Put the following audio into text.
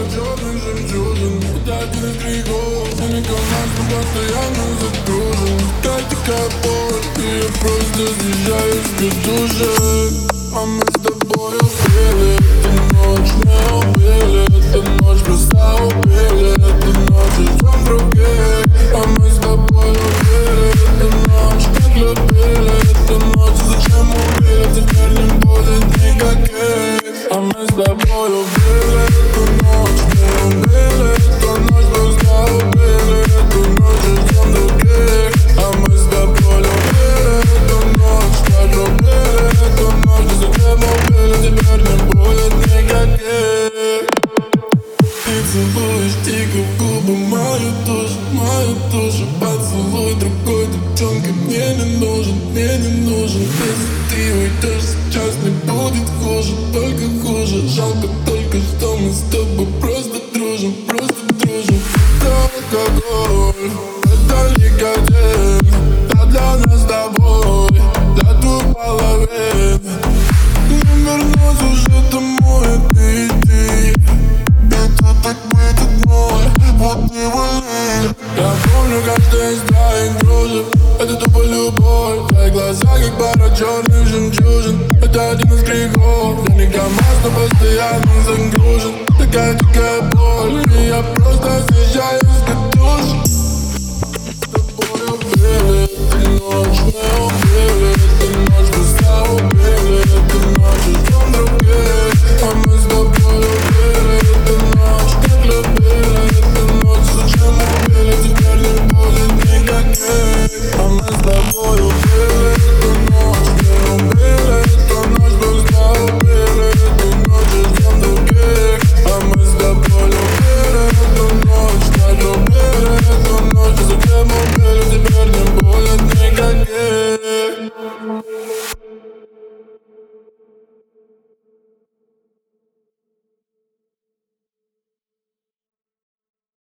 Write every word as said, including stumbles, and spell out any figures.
черных жемчужин. Это один из грехов, я не команд, но постоянно загружен. Такая дикая боль, и я просто съезжаю с катушек. А мы с тобой убили эту ночь, мы убили эту ночь, просто убили эту ночь, идем других. А мы с тобой убили эту ночь, так любили эту ночь. Зачем убили, теперь не будет никаких. А мы с тобой убили эту ночь, мы убили эту ночь, просто убили эту ночь, идем других. А мы с тобой убили эту ночь, так любили эту ночь. Зачем убили, теперь не будет никаких. Ты целуешь дико в губы мою душу, мою душу. Поцелуй другой девчонки мне не нужен, мне не нужен. Если ты уйдешь, сейчас не будет хуже, только хуже. Жалко только, что мы с тобой просто дружим, просто дружим. Это алкоголь, это никотин, да для нас с тобой, для двух половин. Не вернусь уже домой, ты иди. Это так будет мой, вот не вали. Я помню каждый из твоих дружек, это тупо любовь. Твои глаза как пара черных жемчужин. Это один из грехов, я не КамАЗ, но постоянно загружен. Такая дикая боль, и я просто съезжаю с катушек.